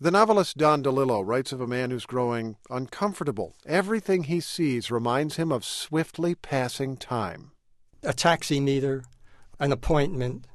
The novelist Don DeLillo writes of a man who's growing uncomfortable. Everything he sees reminds him of swiftly passing time. A taxi meter, an appointment,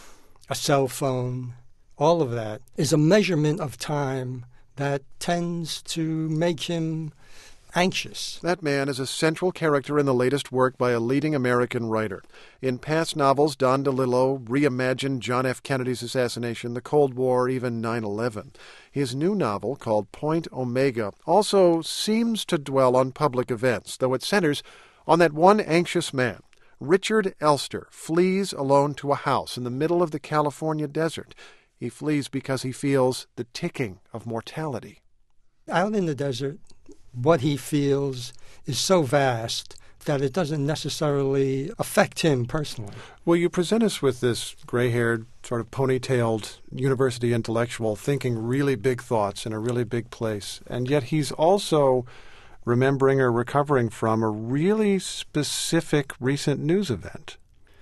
a cell phone, all of that is a measurement of time that tends to make him anxious. That man is a central character in the latest work by a leading American writer. In past novels, Don DeLillo reimagined John F. Kennedy's assassination, the Cold War, even 9/11. His new novel, called Point Omega, also seems to dwell on public events, though it centers on that one anxious man. Richard Elster flees alone to a house in the middle of the California desert. He flees because he feels the ticking of mortality. Out in the desert, what he feels is so vast that it doesn't necessarily affect him personally. Well, you present us with this gray-haired, sort of ponytailed university intellectual thinking really big thoughts in a really big place, and yet he's also remembering or recovering from a really specific recent news event.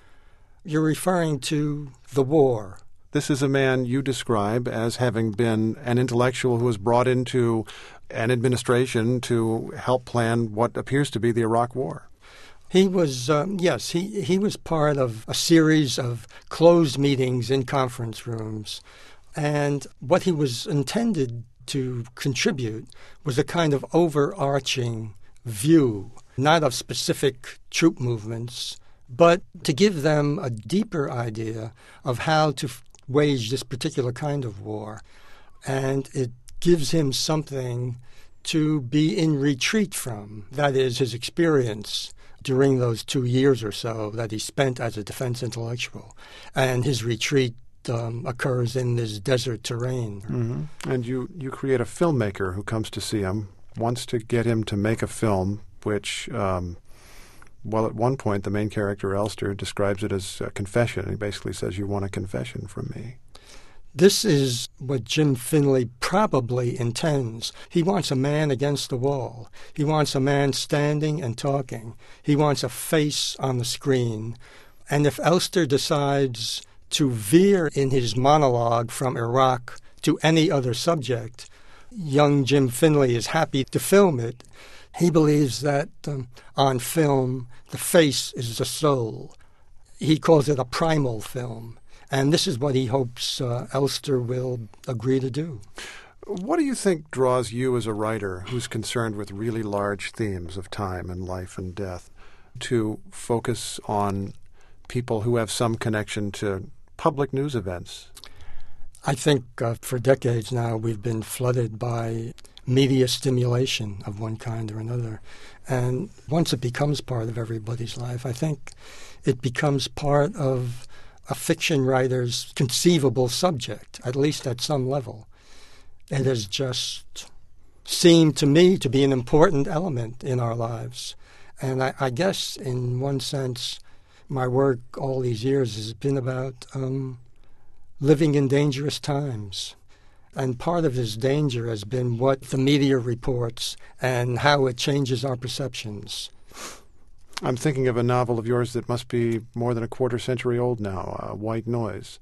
You're referring to the war. This is a man you describe as having been an intellectual who was brought into an administration to help plan what appears to be the Iraq War. He was, he was part of a series of closed meetings in conference rooms. And what he was intended to contribute was a kind of overarching view, not of specific troop movements, but to give them a deeper idea of how to wage this particular kind of war. And it gives him something to be in retreat from. That is, his experience during those 2 years or so that he spent as a defense intellectual. And his retreat occurs in this desert terrain. Mm-hmm. And you create a filmmaker who comes to see him, wants to get him to make a film, which, at one point the main character, Elster, describes it as a confession. He basically says, "You want a confession from me." This is what Jim Finley probably intends. He wants a man against the wall. He wants a man standing and talking. He wants a face on the screen. And if Elster decides to veer in his monologue from Iraq to any other subject, young Jim Finley is happy to film it. He believes that on film, the face is the soul. He calls it a primal film. And this is what he hopes Elster will agree to do. What do you think draws you as a writer who's concerned with really large themes of time and life and death to focus on people who have some connection to public news events? I think for decades now we've been flooded by media stimulation of one kind or another. And once it becomes part of everybody's life, I think it becomes part of a fiction writer's conceivable subject, at least at some level. It has just seemed to me to be an important element in our lives. And I guess in one sense, my work all these years has been about living in dangerous times. And part of this danger has been what the media reports and how it changes our perceptions. I'm thinking of a novel of yours that must be more than a quarter century old now, White Noise.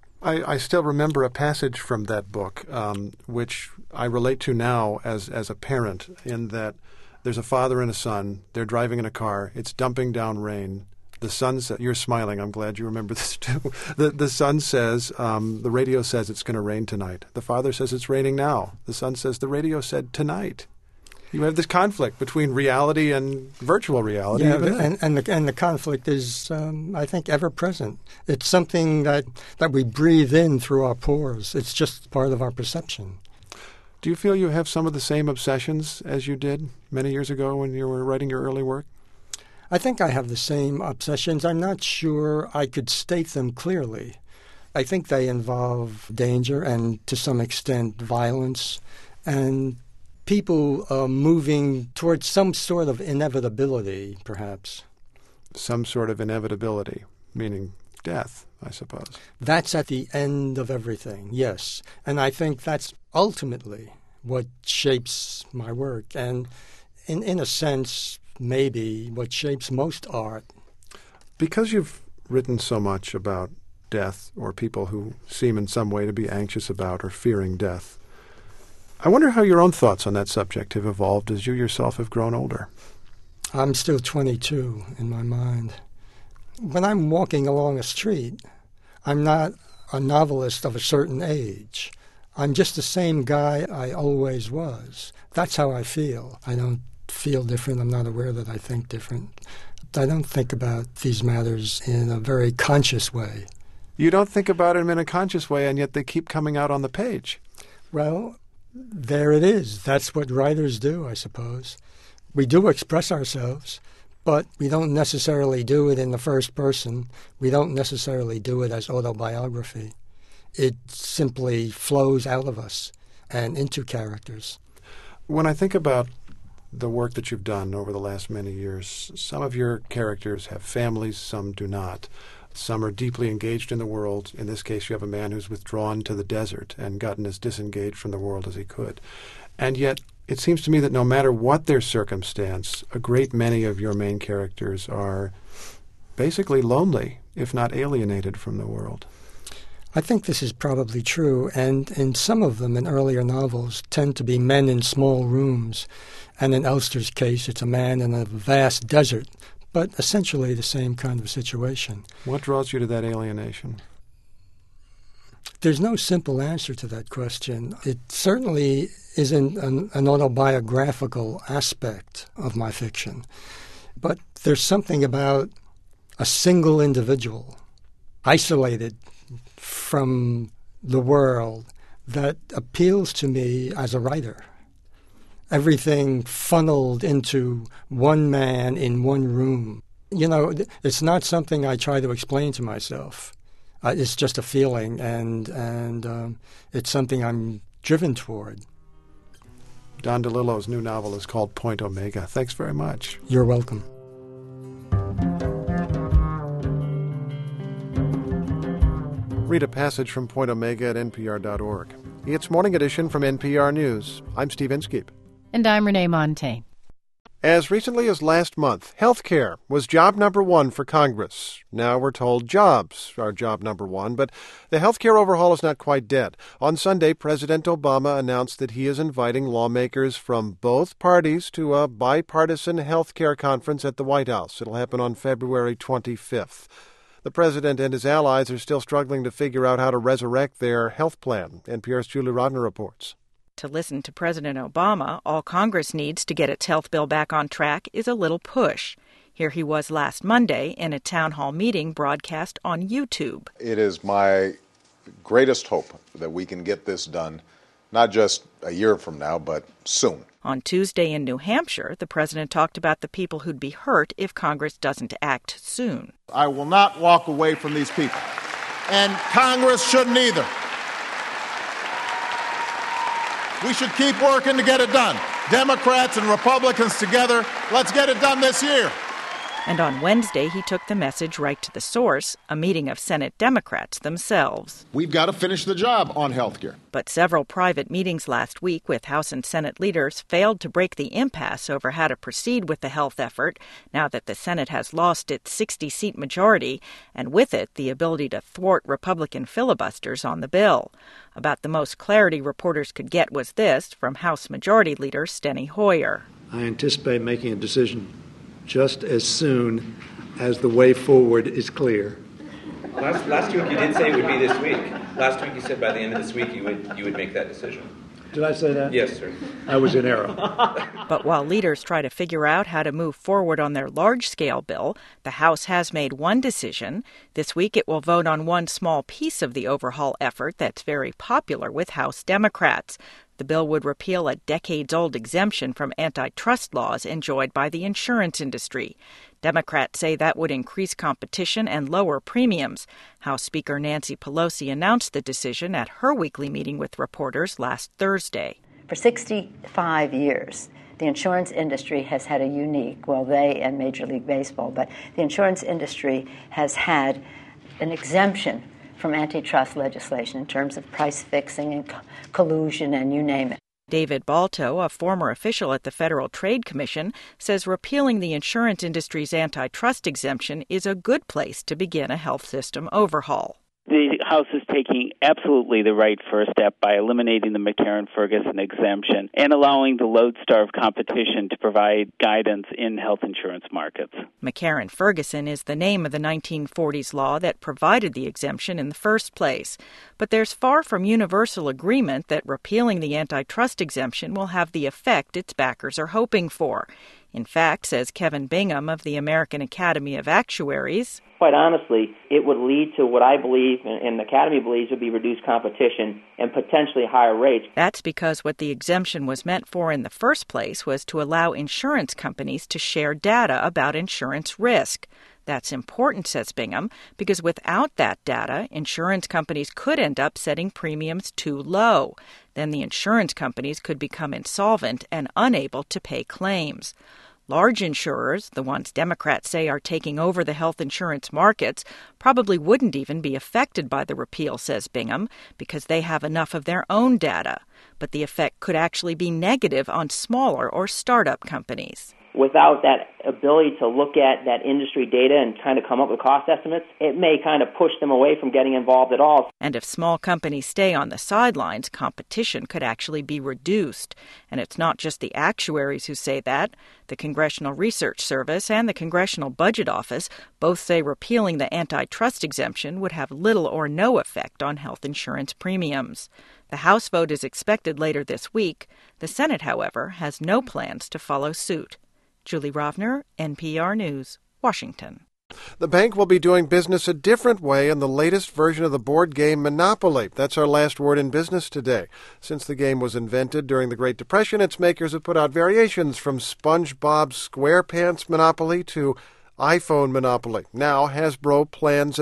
I still remember a passage from that book, which I relate to now as a parent, in that there's a father and a son. They're driving in a car. It's dumping down rain. The son says, you're smiling, I'm glad you remember this too. The son says, the radio says it's going to rain tonight. The father says it's raining now. The son says, the radio said tonight. You have this conflict between reality and virtual reality. Yeah, and the conflict is, I think, ever present. It's something that we breathe in through our pores. It's just part of our perception. Do you feel you have some of the same obsessions as you did many years ago when you were writing your early work? I think I have the same obsessions. I'm not sure I could state them clearly. I think they involve danger and, to some extent, violence, and people moving towards some sort of inevitability, perhaps. Some sort of inevitability, meaning death, I suppose. That's at the end of everything, yes. And I think that's ultimately what shapes my work, and in a sense, maybe what shapes most art. Because you've written so much about death, or people who seem in some way to be anxious about or fearing death, I wonder how your own thoughts on that subject have evolved as you yourself have grown older. I'm still 22 in my mind. When I'm walking along a street, I'm not a novelist of a certain age. I'm just the same guy I always was. That's how I feel. I don't feel different. I'm not aware that I think different. I don't think about these matters in a very conscious way. You don't think about them in a conscious way, and yet they keep coming out on the page. Well, there it is. That's what writers do, I suppose. We do express ourselves, but we don't necessarily do it in the first person. We don't necessarily do it as autobiography. It simply flows out of us and into characters. When I think about the work that you've done over the last many years, some of your characters have families, some do not. Some are deeply engaged in the world. In this case, you have a man who's withdrawn to the desert and gotten as disengaged from the world as he could. And yet, it seems to me that no matter what their circumstance, a great many of your main characters are basically lonely, if not alienated from the world. I think this is probably true, and in some of them, in earlier novels, tend to be men in small rooms. And in Elster's case, it's a man in a vast desert, but essentially the same kind of situation. What draws you to that alienation? There's no simple answer to that question. It certainly isn't an autobiographical aspect of my fiction. But there's something about a single individual, isolated from the world, that appeals to me as a writer. Everything funneled into one man in one room. You know, it's not something I try to explain to myself. It's just a feeling, and it's something I'm driven toward. Don DeLillo's new novel is called Point Omega. Thanks very much. You're welcome. Read a passage from Point Omega at npr.org. It's Morning Edition from NPR News. I'm Steve Inskeep. And I'm Renee Montaigne. As recently as last month, health care was job number one for Congress. Now we're told jobs are job number one, but the health care overhaul is not quite dead. On Sunday, President Obama announced that he is inviting lawmakers from both parties to a bipartisan health care conference at the White House. It'll happen on February 25th. The president and his allies are still struggling to figure out how to resurrect their health plan. NPR's Julie Rodner reports. To listen to President Obama, all Congress needs to get its health bill back on track is a little push. Here he was last Monday in a town hall meeting broadcast on YouTube. It is my greatest hope that we can get this done, not just a year from now, but soon. On Tuesday in New Hampshire, the president talked about the people who'd be hurt if Congress doesn't act soon. I will not walk away from these people, and Congress shouldn't either. We should keep working to get it done. Democrats and Republicans together, let's get it done this year. And on Wednesday, he took the message right to the source, a meeting of Senate Democrats themselves. We've got to finish the job on health care. But several private meetings last week with House and Senate leaders failed to break the impasse over how to proceed with the health effort now that the Senate has lost its 60-seat majority, and with it, the ability to thwart Republican filibusters on the bill. About the most clarity reporters could get was this from House Majority Leader Steny Hoyer. I anticipate making a decision just as soon as the way forward is clear. Last week you did say it would be this week. Last week you said by the end of this week you would make that decision. Did I say that? Yes, sir. I was in error. But while leaders try to figure out how to move forward on their large-scale bill, the House has made one decision. This week it will vote on one small piece of the overhaul effort that's very popular with House Democrats. The bill would repeal a decades-old exemption from antitrust laws enjoyed by the insurance industry. Democrats say that would increase competition and lower premiums. House Speaker Nancy Pelosi announced the decision at her weekly meeting with reporters last Thursday. For 65 years, the insurance industry has had a unique, well, they and Major League Baseball, but the insurance industry has had an exemption from antitrust legislation in terms of price fixing and collusion and you name it. David Balto, a former official at the Federal Trade Commission, says repealing the insurance industry's antitrust exemption is a good place to begin a health system overhaul. The House is taking absolutely the right first step by eliminating the McCarran-Ferguson exemption and allowing the lodestar of competition to provide guidance in health insurance markets. McCarran-Ferguson is the name of the 1940s law that provided the exemption in the first place. But there's far from universal agreement that repealing the antitrust exemption will have the effect its backers are hoping for. In fact, says Kevin Bingham of the American Academy of Actuaries, quite honestly, it would lead to what I believe and the Academy believes would be reduced competition and potentially higher rates. That's because what the exemption was meant for in the first place was to allow insurance companies to share data about insurance risk. That's important, says Bingham, because without that data, insurance companies could end up setting premiums too low. Then the insurance companies could become insolvent and unable to pay claims. Large insurers, the ones Democrats say are taking over the health insurance markets, probably wouldn't even be affected by the repeal, says Bingham, because they have enough of their own data. But the effect could actually be negative on smaller or startup companies. Without that ability to look at that industry data and kind of come up with cost estimates, it may kind of push them away from getting involved at all. And if small companies stay on the sidelines, competition could actually be reduced. And it's not just the actuaries who say that. The Congressional Research Service and the Congressional Budget Office both say repealing the antitrust exemption would have little or no effect on health insurance premiums. The House vote is expected later this week. The Senate, however, has no plans to follow suit. Julie Rovner, NPR News, Washington. The bank will be doing business a different way in the latest version of the board game Monopoly. That's our last word in business today. Since the game was invented during the Great Depression, its makers have put out variations from SpongeBob SquarePants Monopoly to iPhone Monopoly. Now Hasbro plans a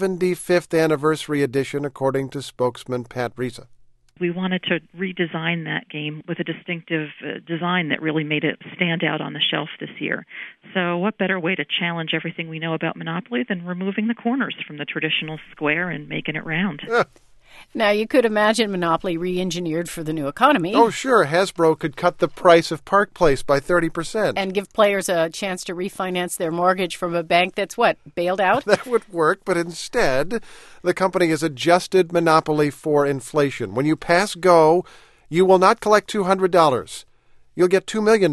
75th anniversary edition, according to spokesman Pat Risa. We wanted to redesign that game with a distinctive design that really made it stand out on the shelf this year. So what better way to challenge everything we know about Monopoly than removing the corners from the traditional square and making it round? Now, you could imagine Monopoly re-engineered for the new economy. Oh, sure. Hasbro could cut the price of Park Place by 30%. And give players a chance to refinance their mortgage from a bank that's, bailed out? That would work, but instead, the company has adjusted Monopoly for inflation. When you pass go, you will not collect $200. You'll get $2 million.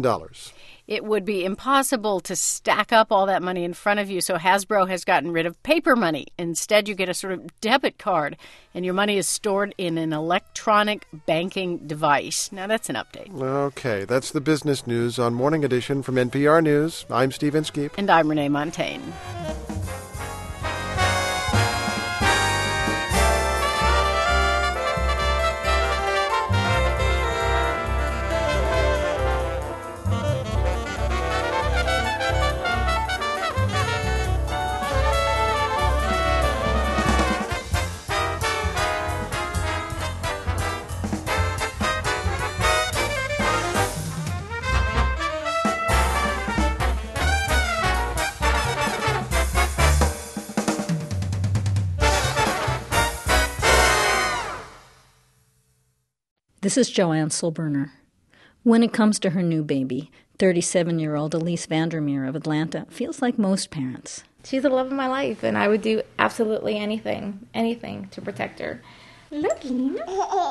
It would be impossible to stack up all that money in front of you, so Hasbro has gotten rid of paper money. Instead, you get a sort of debit card, and your money is stored in an electronic banking device. Now, that's an update. Okay, that's the business news on Morning Edition from NPR News. I'm Steve Inskeep. And I'm Renee Montaigne. This is Joanne Silberner. When it comes to her new baby, 37-year-old Elise Vandermeer of Atlanta feels like most parents. She's the love of my life, and I would do absolutely anything to protect her. Look, Lena.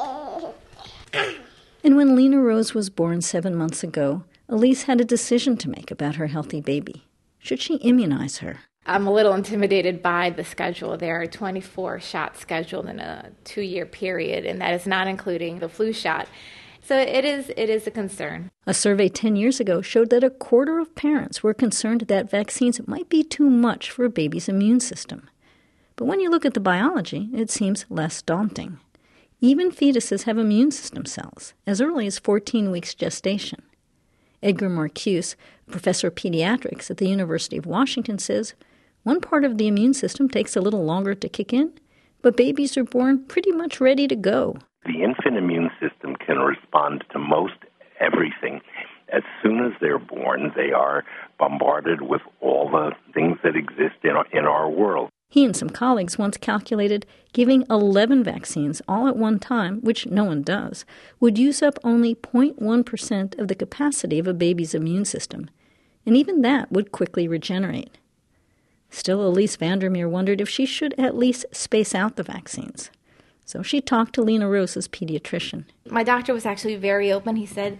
And when Lena Rose was born 7 months ago, Elise had a decision to make about her healthy baby. Should she immunize her? I'm a little intimidated by the schedule. There are 24 shots scheduled in a 2-year period, and that is not including the flu shot. So it is a concern. A survey 10 years ago showed that a quarter of parents were concerned that vaccines might be too much for a baby's immune system. But when you look at the biology, it seems less daunting. Even fetuses have immune system cells, as early as 14 weeks gestation. Edgar Marcuse, professor of pediatrics at the University of Washington, says one part of the immune system takes a little longer to kick in, but babies are born pretty much ready to go. The infant immune system can respond to most everything. As soon as they're born, they are bombarded with all the things that exist in our world. He and some colleagues once calculated giving 11 vaccines all at one time, which no one does, would use up only 0.1% of the capacity of a baby's immune system. And even that would quickly regenerate. Still, Elise Vandermeer wondered if she should at least space out the vaccines. So she talked to Lena Rose's pediatrician. My doctor was actually very open. He said,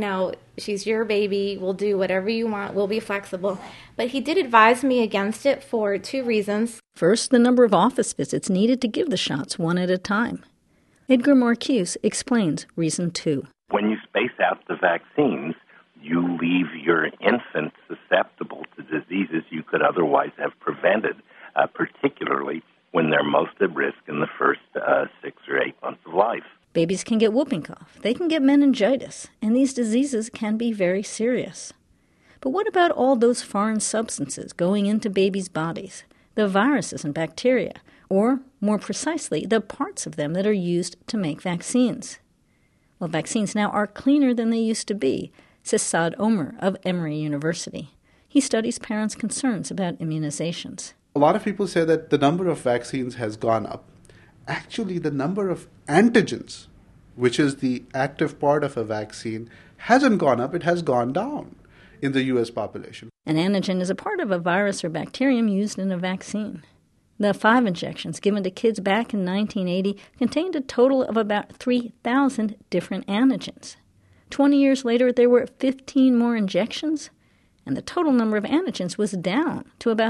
she's your baby. We'll do whatever you want. We'll be flexible. But he did advise me against it for 2 reasons. First, the number of office visits needed to give the shots one at a time. Edgar Marcuse explains reason 2. When you space out the vaccines, you leave your infant susceptible to diseases you could otherwise have prevented, particularly when they're most at risk in the first 6 or 8 months of life. Babies can get whooping cough, they can get meningitis, and these diseases can be very serious. But what about all those foreign substances going into babies' bodies, the viruses and bacteria, or, more precisely, the parts of them that are used to make vaccines? Well, vaccines now are cleaner than they used to be, says Saad Omer of Emory University. He studies parents' concerns about immunizations. A lot of people say that the number of vaccines has gone up. Actually, the number of antigens, which is the active part of a vaccine, hasn't gone up, it has gone down in the U.S. population. An antigen is a part of a virus or bacterium used in a vaccine. The 5 injections given to kids back in 1980 contained a total of about 3,000 different antigens. 20 years later, there were 15 more injections, and the total number of antigens was down to about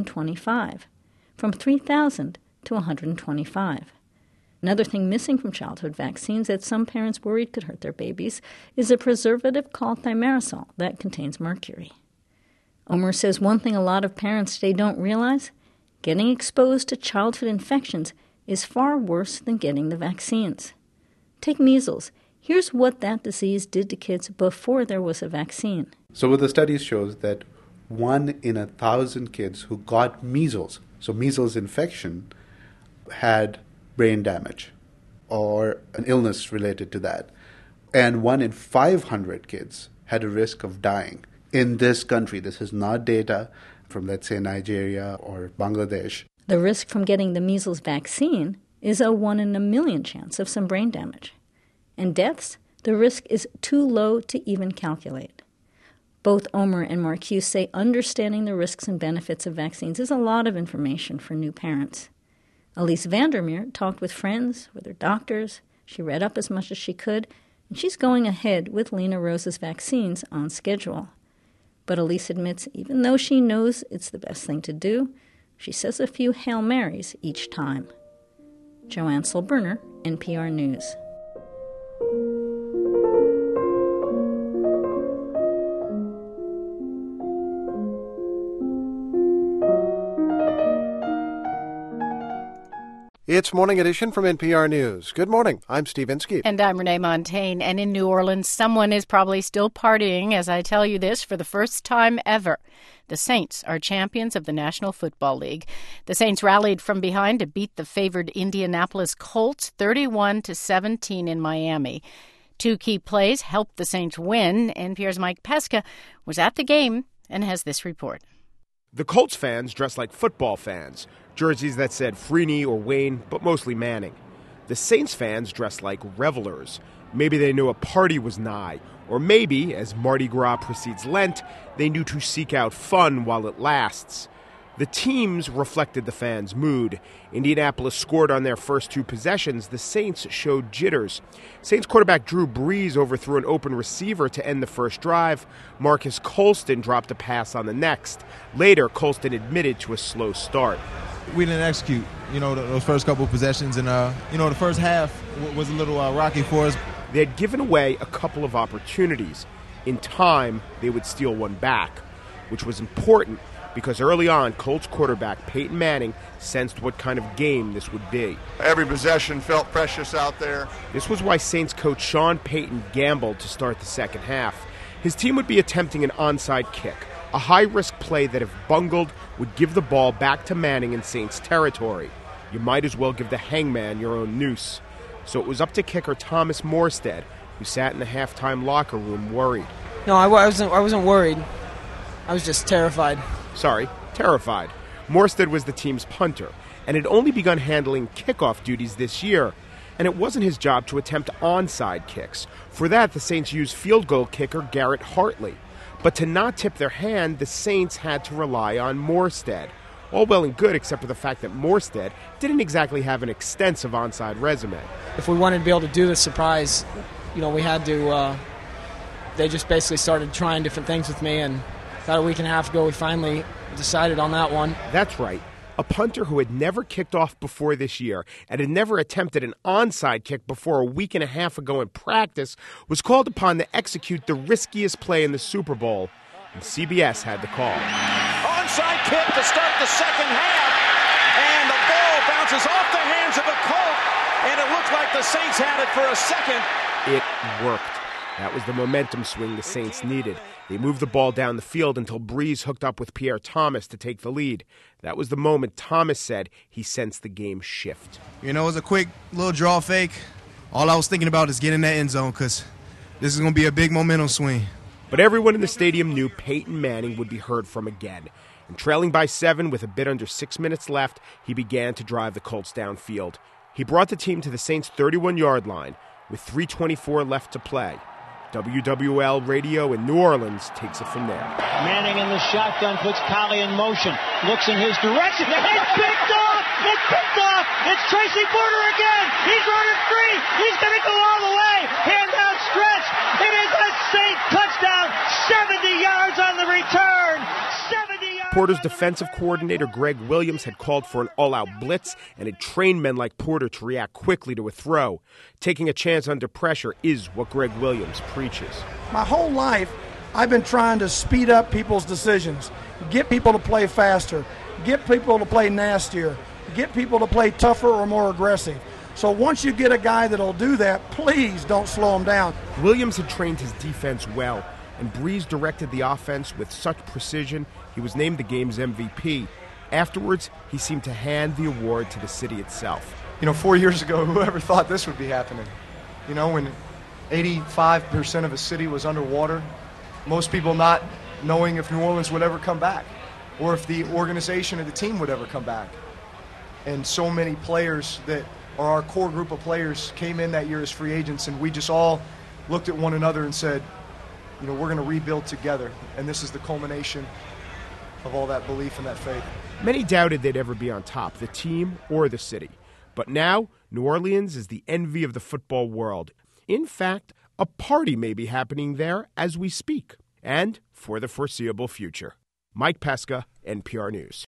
125, from 3,000 to 125. Another thing missing from childhood vaccines that some parents worried could hurt their babies is a preservative called thimerosal that contains mercury. Omer says one thing a lot of parents today don't realize, getting exposed to childhood infections is far worse than getting the vaccines. Take measles. Here's what that disease did to kids before there was a vaccine. So what the study shows that 1 in 1,000 kids who got measles, so measles infection, had brain damage or an illness related to that. And 1 in 500 kids had a risk of dying. In this country, this is not data from, let's say, Nigeria or Bangladesh. The risk from getting the measles vaccine is a 1 in a million chance of some brain damage. And deaths, the risk is too low to even calculate. Both Omer and Marcuse say understanding the risks and benefits of vaccines is a lot of information for new parents. Elise Vandermeer talked with friends, with her doctors. She read up as much as she could, and she's going ahead with Lena Rose's vaccines on schedule. But Elise admits even though she knows it's the best thing to do, she says a few Hail Marys each time. Joanne Solberner, NPR News. It's Morning Edition from NPR News. Good morning. I'm Steve Inskeep. And I'm Renee Montagne. And in New Orleans, someone is probably still partying as I tell you this for the first time ever. The Saints are champions of the National Football League. The Saints rallied from behind to beat the favored Indianapolis Colts 31-17 in Miami. 2 key plays helped the Saints win. NPR's Mike Pesca was at the game and has this report. The Colts fans dressed like football fans, jerseys that said Freeney or Wayne, but mostly Manning. The Saints fans dressed like revelers. Maybe they knew a party was nigh, or maybe, as Mardi Gras precedes Lent, they knew to seek out fun while it lasts. The teams reflected the fans' mood. Indianapolis scored on their first 2 possessions. The Saints showed jitters. Saints quarterback Drew Brees overthrew an open receiver to end the first drive. Marcus Colston dropped a pass on the next. Later, Colston admitted to a slow start. We didn't execute, those first couple of possessions. And, the first half was a little rocky for us. They had given away a couple of opportunities. In time, they would steal one back, which was important because early on, Colts quarterback Peyton Manning sensed what kind of game this would be. Every possession felt precious out there. This was why Saints coach Sean Payton gambled to start the second half. His team would be attempting an onside kick, a high-risk play that if bungled would give the ball back to Manning in Saints territory. You might as well give the hangman your own noose. So it was up to kicker Thomas Morstead, who sat in the halftime locker room worried. No, I wasn't worried. I was just terrified. Terrified. Morstead was the team's punter and had only begun handling kickoff duties this year. And it wasn't his job to attempt onside kicks. For that, the Saints used field goal kicker Garrett Hartley. But to not tip their hand, the Saints had to rely on Morstead. All well and good, except for the fact that Morstead didn't exactly have an extensive onside resume. If we wanted to be able to do the surprise, we had to. They just basically started trying different things with me, and about a week and a half ago, we finally decided on that one. That's right. A punter who had never kicked off before this year and had never attempted an onside kick before a week and a half ago in practice was called upon to execute the riskiest play in the Super Bowl, and CBS had the call. Onside kick to start the second half, and the ball bounces off the hands of a Colt, and it looked like the Saints had it for a second. It worked. That was the momentum swing the Saints needed. They moved the ball down the field until Brees hooked up with Pierre Thomas to take the lead. That was the moment Thomas said he sensed the game shift. It was a quick little draw fake. All I was thinking about is getting that end zone because this is going to be a big momentum swing. But everyone in the stadium knew Peyton Manning would be heard from again. And trailing by 7 with a bit under 6 minutes left, he began to drive the Colts downfield. He brought the team to the Saints' 31-yard line with 3:24 left to play. WWL Radio in New Orleans takes it from there. Manning in the shotgun puts Collie in motion, looks in his direction. It's picked off! It's picked off! It's Tracy Porter again! He's running free! He's going to go all the way! Hand out stretch! It is a Saint touchdown! 70 yards on the return! 70 yards! Porter's defensive coordinator, Greg Williams, had called for an all-out blitz and had trained men like Porter to react quickly to a throw. Taking a chance under pressure is what Greg Williams preaches. My whole life, I've been trying to speed up people's decisions, get people to play faster, get people to play nastier, get people to play tougher or more aggressive. So once you get a guy that'll do that, please don't slow him down. Williams had trained his defense well, and Brees directed the offense with such precision he was named the game's MVP. Afterwards, he seemed to hand the award to the city itself. 4 years ago, whoever thought this would be happening? When 85% of a city was underwater, most people not knowing if New Orleans would ever come back or if the organization of the team would ever come back. And so many players that are our core group of players came in that year as free agents, and we just all looked at one another and said, we're going to rebuild together. And this is the culmination of all that belief and that faith. Many doubted they'd ever be on top, the team or the city. But now, New Orleans is the envy of the football world. In fact, a party may be happening there as we speak, and for the foreseeable future. Mike Pesca, NPR News.